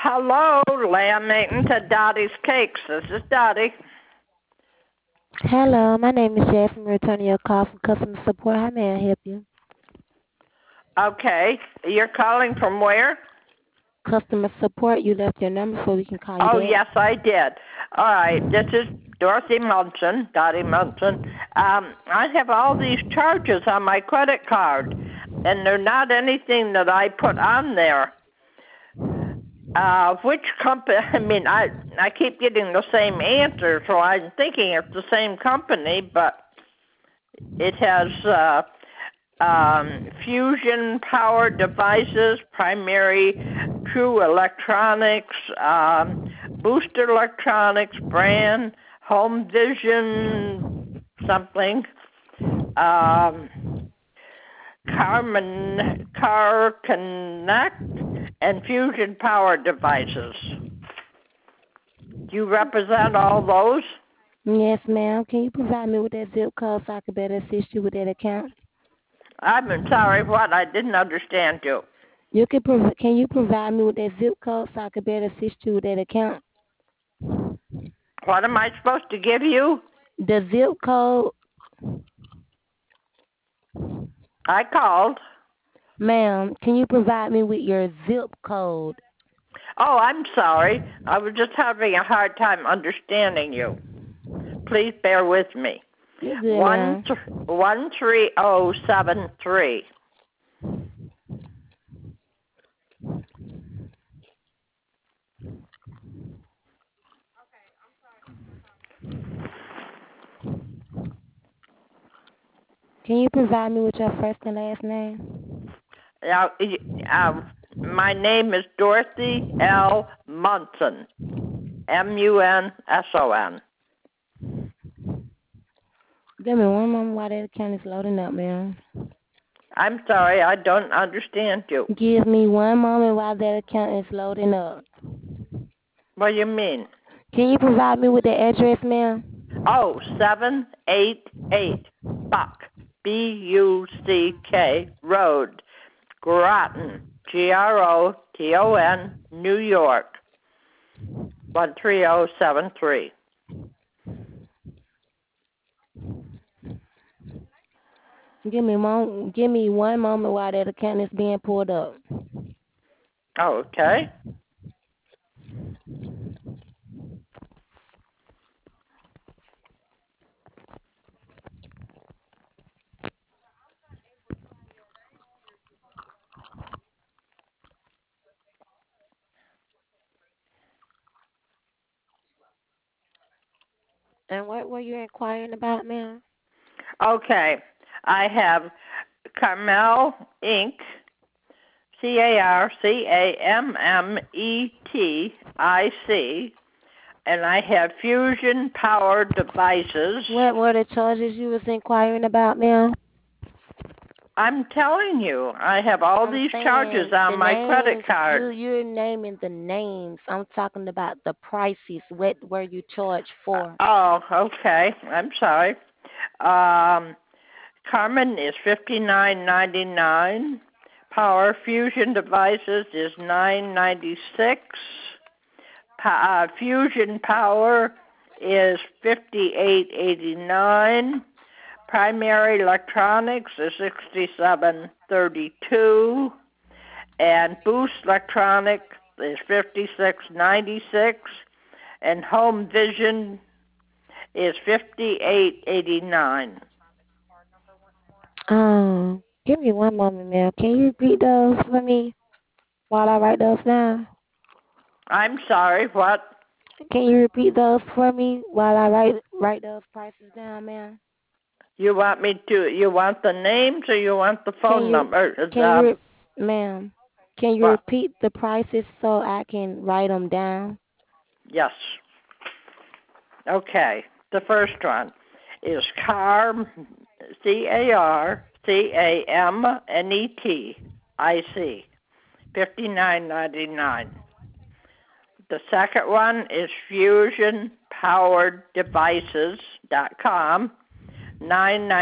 Hello, Lamington to Dottie's Cakes. This is Dottie. Hello, my name is Jasmine. Returning your call from customer support. How may I help you? Okay, you're calling from where? Customer support. You left your number so we can call you Oh, back. yes, I did. All right, this is Dorothy Munson, Dottie Munson. I have all these charges on my credit card, and they're not anything that I put on there. Which company? I mean, I keep getting the same answer, so I'm thinking it's the same company, but it has Fusion Power Devices, Primary True Electronics, Booster Electronics, Brand, Home Vision, something, Car Connect, and Fusion Power Devices. Do you represent all those? Yes, ma'am. Can you provide me with that zip code so I can better assist you with that account? I'm sorry, what? I didn't understand you. Can you provide me with that zip code so I can better assist you with that account? What am I supposed to give you? The zip code, I called. ma'am. Can you provide me with your zip code? Oh, I'm sorry. I was just having a hard time understanding you. Please bear with me. You're good, ma'am. 13073. Can you provide me with your first and last name? Now, my name is Dorothy L. Munson. Munson. Give me one moment while that account is loading up, ma'am. I'm sorry, I don't understand you. Give me one moment while that account is loading up. What do you mean? Can you provide me with the address, ma'am? Oh, 788 Buck, Buck Road, Groton, Groton, New York, 13073. Give me one moment while that account is being pulled up. Okay. And what were you inquiring about, ma'am? Okay. I have Carmel Inc. CARCAMMETIC, and I have Fusion Power Devices. What were the charges you was inquiring about, ma'am? I'm telling you, I have all I'm these charges saying the on my credit names. card. You're naming the names. I'm talking about the prices. What were you charged for? Oh, okay. I'm sorry. Um, Carmen is $59.99. Power Fusion Devices is $9.96. Fusion Power is $58.89. Primary Electronics is $67.32, and Boost Electronic is $56.96, and Home Vision is $58.89. Give me one moment, ma'am. Can you repeat those for me while I write those down? I'm sorry, what? Can you repeat those for me while I write those prices down, ma'am? You want me to? You want the names or you want the Can phone you number? ma'am? Can you What? repeat the prices so I can write them down? Yes. Okay. The first one is CARCAMNETIC, $59.99. The second one is FusionPoweredDevices.com,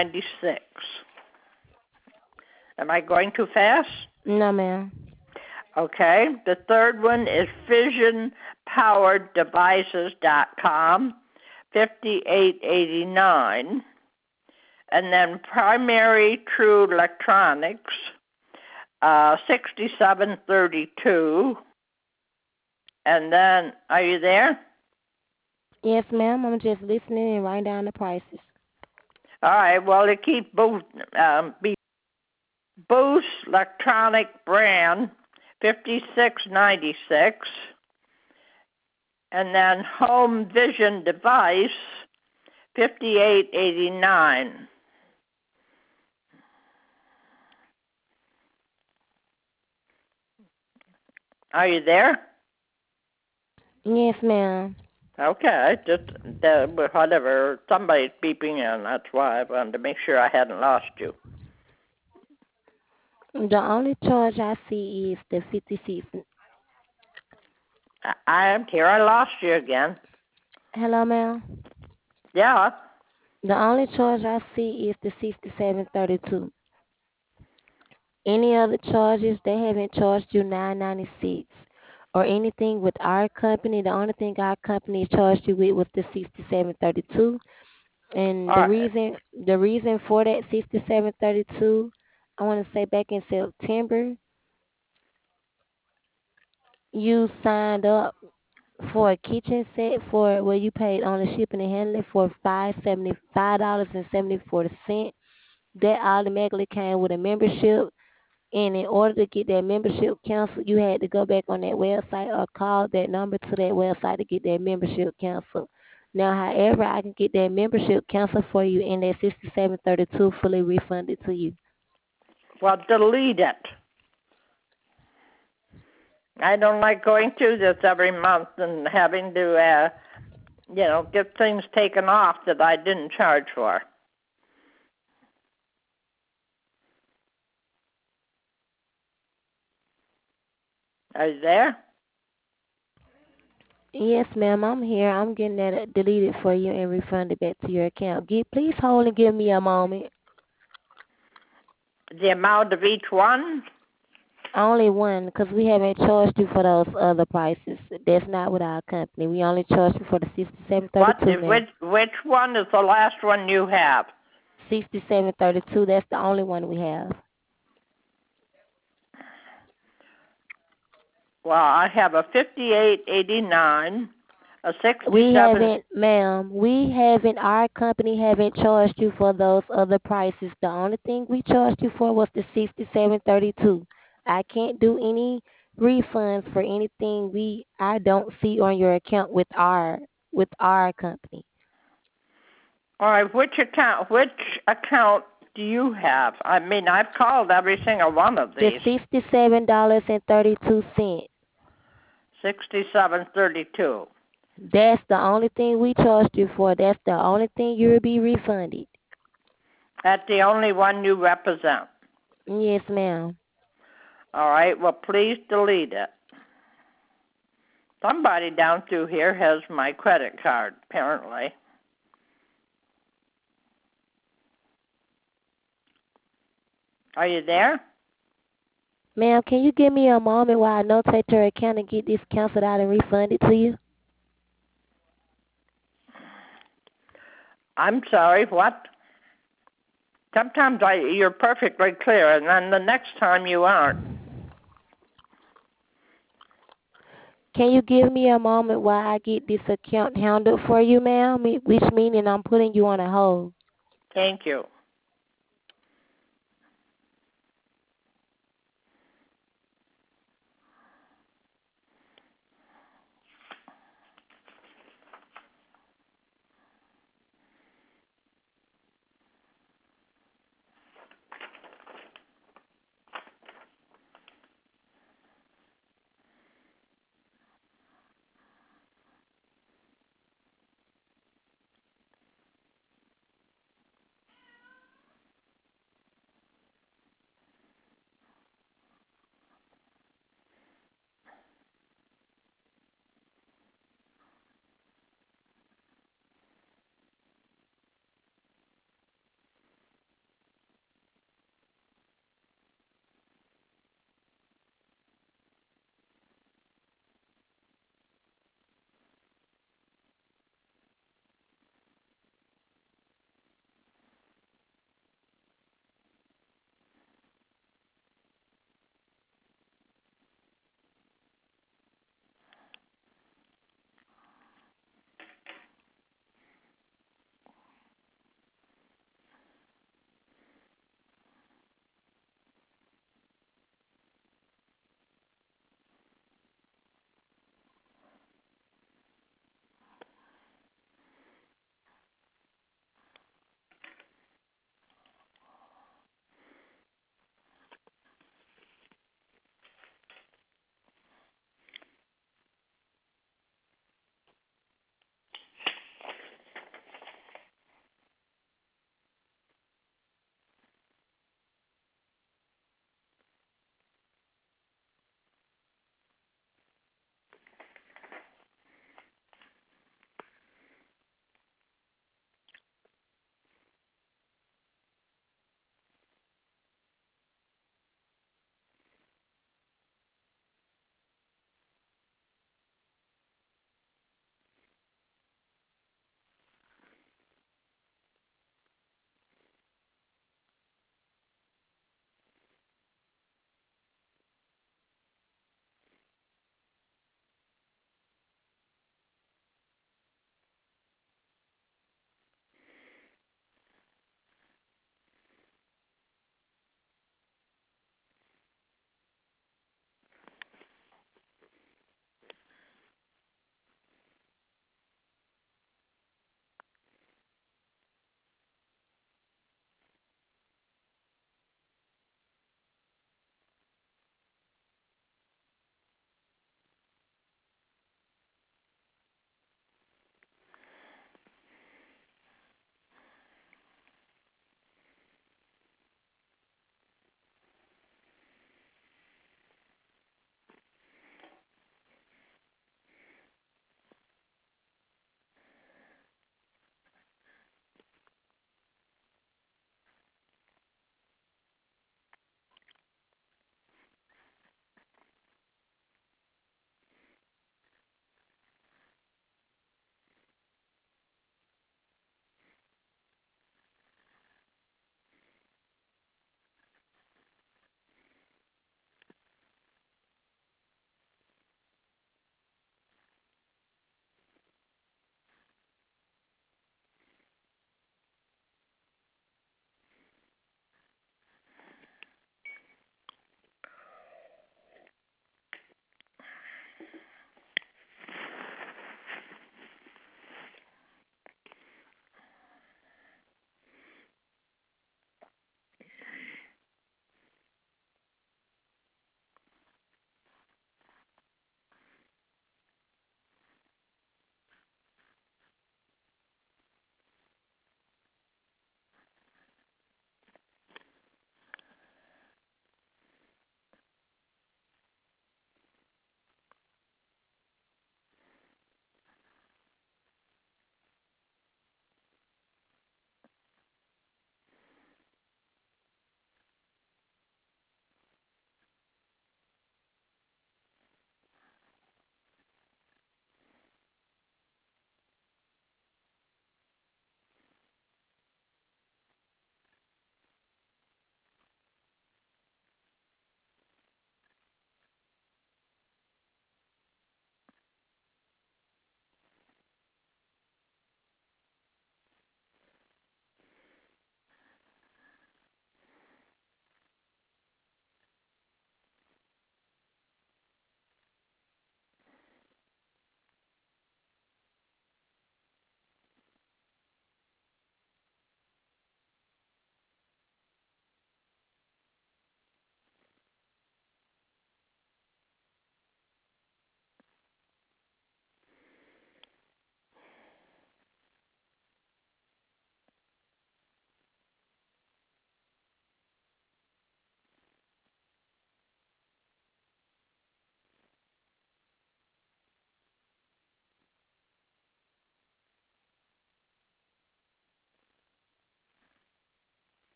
$9.96. Am I going too fast? No, ma'am. Okay. The third one is FissionPoweredDevices.com, $58.89. And then Primary True Electronics, $67.32. And then, are you there? Yes, ma'am. I'm just listening and writing down the prices. All right. Well, it keeps Boost Electronic Brand, $56.96. And then Home Vision Device, $58.89. Are you there? Yes, ma'am. Okay, just whatever. Somebody's beeping in. That's why I wanted to make sure I hadn't lost you. The only charge I see is the 56. I am here. I lost you again. Hello, ma'am. Yeah. The only charge I see is the 67.32. Any other charges, they haven't charged you $9.96 or anything with our company. The only thing our company charged you with was the 67.32. And All right. the reason for that 67.32, I want to say back in September, you signed up for a kitchen set for where you paid on the shipping and handling for $5.74. That automatically came with a membership. And in order to get that membership canceled, you had to go back on that website or call that number to that website to get that membership canceled. Now, however, I can get that membership canceled for you and that $67.32 fully refunded to you. Well, delete it. I don't like going through this every month and having to, get things taken off that I didn't charge for. Are you there? Yes, ma'am, I'm here. I'm getting that deleted for you and refunded back to your account. Please hold and give me a moment. The amount of each one? Only one, because we haven't charged you for those other prices. That's not with our company. We only charged you for the $67.32, ma'am. Which one is the last one you have? $67.32. That's the only one we have. Well, I have a $58.89, a $67. We haven't, ma'am. Our company haven't charged you for those other prices. The only thing we charged you for was the $67.32. I can't do any refunds for anything I don't see on your account with our company. All right, which account do you have? I mean, I've called every single one of these. The $67.32. $67.32. That's the only thing we charged you for. That's the only thing you'll be refunded. That's the only one you represent. Yes, ma'am. All right, well, please delete it. Somebody down through here has my credit card, apparently. Are you there? Ma'am, can you give me a moment while I notate your account and get this canceled out and refunded to you? I'm sorry, what? Sometimes you're perfectly clear, and then the next time you aren't. Can you give me a moment while I get this account handled for you, ma'am? Which meaning I'm putting you on a hold. Thank you.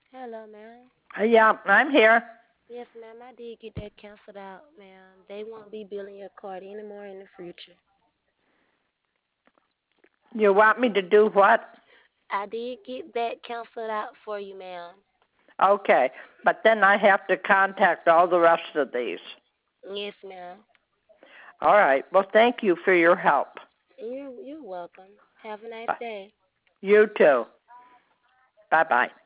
Hello, ma'am. Yeah, I'm here. Yes, ma'am, I did get that canceled out, ma'am. They won't be billing your card anymore in the future. You want me to do what? I did get that canceled out for you, ma'am. Okay, but then I have to contact all the rest of these. Yes, ma'am. All right. Well, thank you for your help. You're welcome. Have a nice Bye. day. You too. Bye-bye.